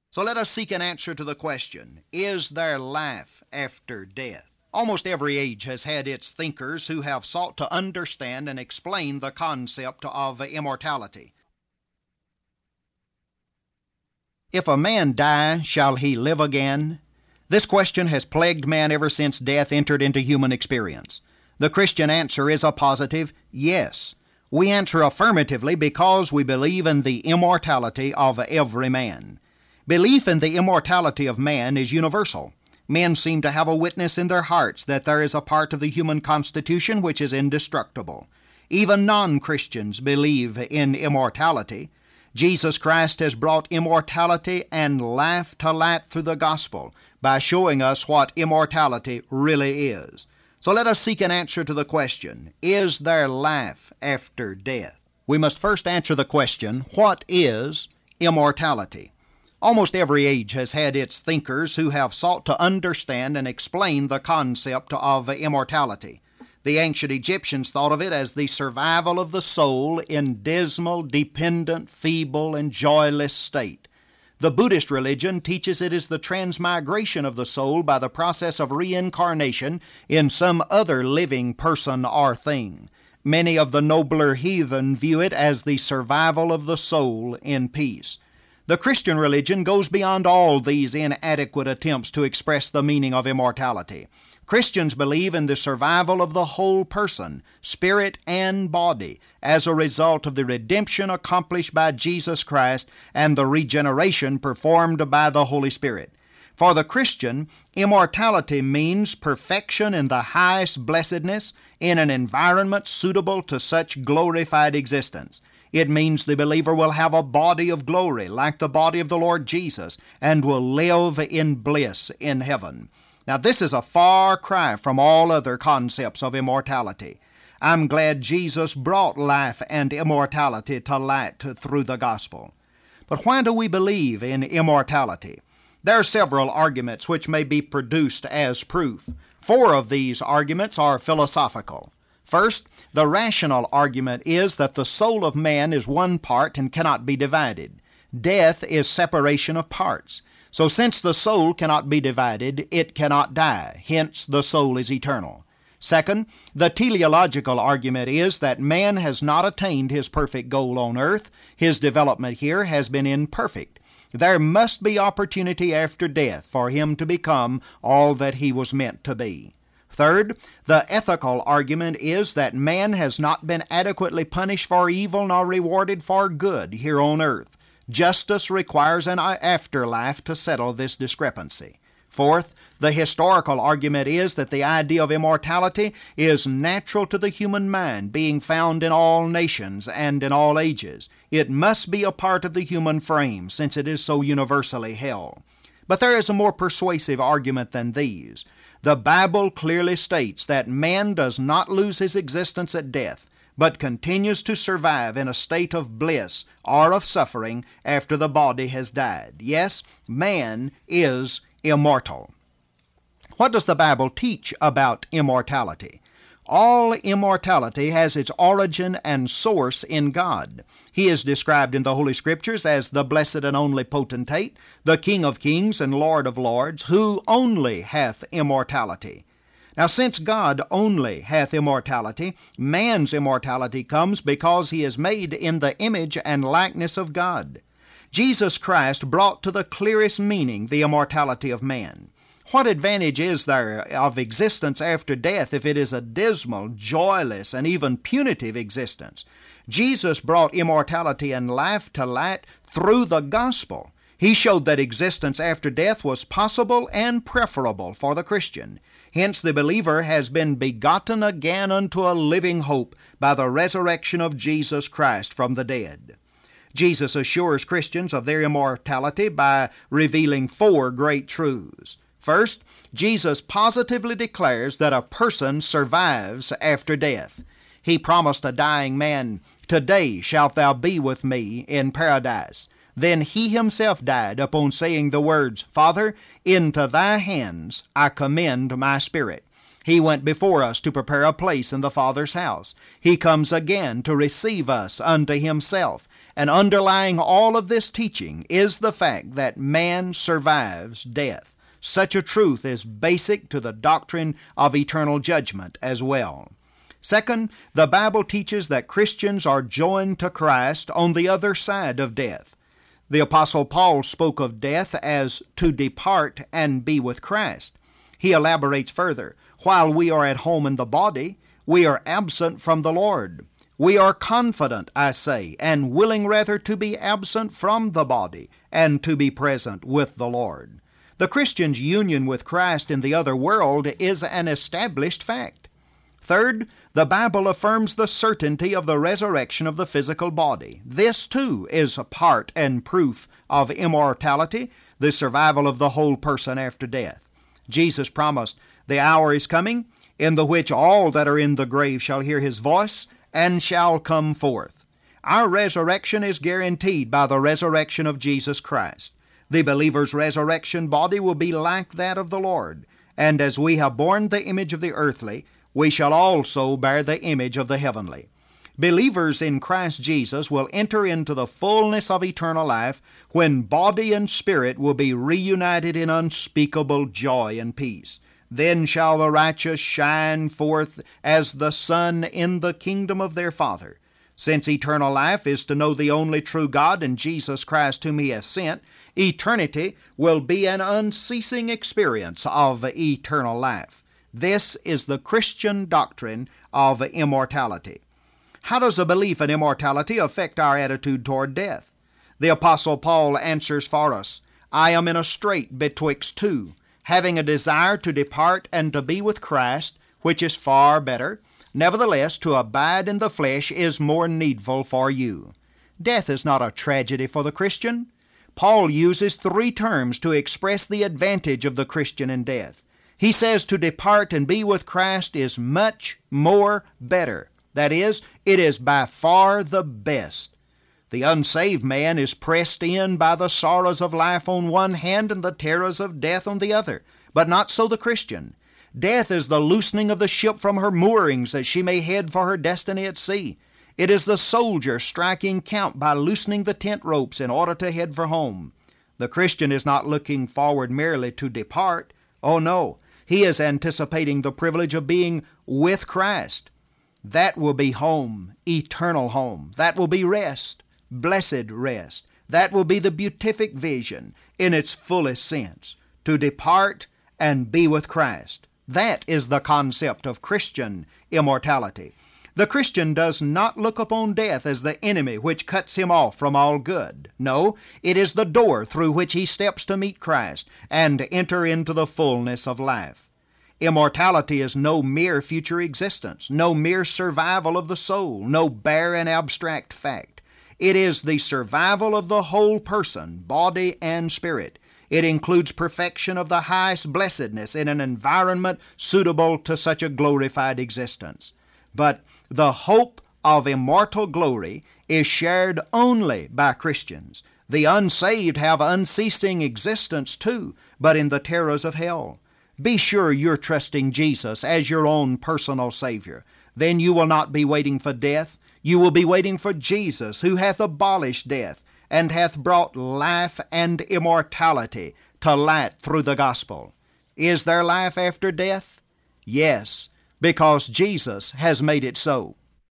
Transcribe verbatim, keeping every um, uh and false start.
So let us seek an answer to the question, is there life after death? Almost every age has had its thinkers who have sought to understand and explain the concept of immortality. If a man die, shall he live again? This question has plagued man ever since death entered into human experience. The Christian answer is a positive yes. We answer affirmatively because we believe in the immortality of every man. Belief in the immortality of man is universal. Men seem to have a witness in their hearts that there is a part of the human constitution which is indestructible. Even non-Christians believe in immortality. Jesus Christ has brought immortality and life to light through the gospel by showing us what immortality really is. So let us seek an answer to the question, is there life after death? We must first answer the question, what is immortality? Almost every age has had its thinkers who have sought to understand and explain the concept of immortality. The ancient Egyptians thought of it as the survival of the soul in dismal, dependent, feeble, and joyless state. The Buddhist religion teaches it is the transmigration of the soul by the process of reincarnation in some other living person or thing. Many of the nobler heathen view it as the survival of the soul in peace. The Christian religion goes beyond all these inadequate attempts to express the meaning of immortality. Christians believe in the survival of the whole person, spirit and body, as a result of the redemption accomplished by Jesus Christ and the regeneration performed by the Holy Spirit. For the Christian, immortality means perfection in the highest blessedness in an environment suitable to such glorified existence. It means the believer will have a body of glory like the body of the Lord Jesus and will live in bliss in heaven. Now, this is a far cry from all other concepts of immortality. I'm glad Jesus brought life and immortality to light through the gospel. But why do we believe in immortality? There are several arguments which may be produced as proof. Four of these arguments are philosophical. First, the rational argument is that the soul of man is one part and cannot be divided. Death is separation of parts. So since the soul cannot be divided, it cannot die. Hence, the soul is eternal. Second, the teleological argument is that man has not attained his perfect goal on earth. His development here has been imperfect. There must be opportunity after death for him to become all that he was meant to be. Third, the ethical argument is that man has not been adequately punished for evil nor rewarded for good here on earth. Justice requires an afterlife to settle this discrepancy. Fourth, the historical argument is that the idea of immortality is natural to the human mind, being found in all nations and in all ages. It must be a part of the human frame, since it is so universally held. But there is a more persuasive argument than these. The Bible clearly states that man does not lose his existence at death, but continues to survive in a state of bliss or of suffering after the body has died. Yes, man is immortal. What does the Bible teach about immortality? All immortality has its origin and source in God. He is described in the Holy Scriptures as the blessed and only potentate, the King of kings and Lord of lords, who only hath immortality. Now, since God only hath immortality, man's immortality comes because he is made in the image and likeness of God. Jesus Christ brought to the clearest meaning the immortality of man. What advantage is there of existence after death if it is a dismal, joyless, and even punitive existence? Jesus brought immortality and life to light through the gospel. He showed that existence after death was possible and preferable for the Christian. Hence the believer has been begotten again unto a living hope by the resurrection of Jesus Christ from the dead. Jesus assures Christians of their immortality by revealing four great truths. First, Jesus positively declares that a person survives after death. He promised a dying man, "Today shalt thou be with me in paradise." Then he himself died upon saying the words, "Father, into thy hands I commend my spirit." He went before us to prepare a place in the Father's house. He comes again to receive us unto Himself. And underlying all of this teaching is the fact that man survives death. Such a truth is basic to the doctrine of eternal judgment as well. Second, the Bible teaches that Christians are joined to Christ on the other side of death. The Apostle Paul spoke of death as to depart and be with Christ. He elaborates further, while we are at home in the body, we are absent from the Lord. We are confident, I say, and willing rather to be absent from the body and to be present with the Lord. The Christian's union with Christ in the other world is an established fact. Third, the Bible affirms the certainty of the resurrection of the physical body. This, too, is a part and proof of immortality, the survival of the whole person after death. Jesus promised, "The hour is coming, in the which all that are in the grave shall hear His voice, and shall come forth." Our resurrection is guaranteed by the resurrection of Jesus Christ. The believer's resurrection body will be like that of the Lord, and as we have borne the image of the earthly, we shall also bear the image of the heavenly. Believers in Christ Jesus will enter into the fullness of eternal life when body and spirit will be reunited in unspeakable joy and peace. Then shall the righteous shine forth as the sun in the kingdom of their Father. Since eternal life is to know the only true God and Jesus Christ whom He has sent, eternity will be an unceasing experience of eternal life. This is the Christian doctrine of immortality. How does a belief in immortality affect our attitude toward death? The Apostle Paul answers for us, "I am in a strait betwixt two, having a desire to depart and to be with Christ, which is far better. Nevertheless, to abide in the flesh is more needful for you." Death is not a tragedy for the Christian. Paul uses three terms to express the advantage of the Christian in death. He says to depart and be with Christ is much more better. That is, it is by far the best. The unsaved man is pressed in by the sorrows of life on one hand and the terrors of death on the other, but not so the Christian. Death is the loosening of the ship from her moorings that she may head for her destiny at sea. It is the soldier striking camp by loosening the tent ropes in order to head for home. The Christian is not looking forward merely to depart. Oh no, he is anticipating the privilege of being with Christ. That will be home, eternal home. That will be rest, blessed rest. That will be the beatific vision in its fullest sense, to depart and be with Christ. That is the concept of Christian immortality. The Christian does not look upon death as the enemy which cuts him off from all good. No, it is the door through which he steps to meet Christ and enter into the fullness of life. Immortality is no mere future existence, no mere survival of the soul, no bare and abstract fact. It is the survival of the whole person, body and spirit. It includes perfection of the highest blessedness in an environment suitable to such a glorified existence. But the hope of immortal glory is shared only by Christians. The unsaved have unceasing existence too, but in the terrors of hell. Be sure you're trusting Jesus as your own personal Savior. Then you will not be waiting for death. You will be waiting for Jesus, who hath abolished death, and hath brought life and immortality to light through the gospel. Is there life after death? Yes, because Jesus has made it so.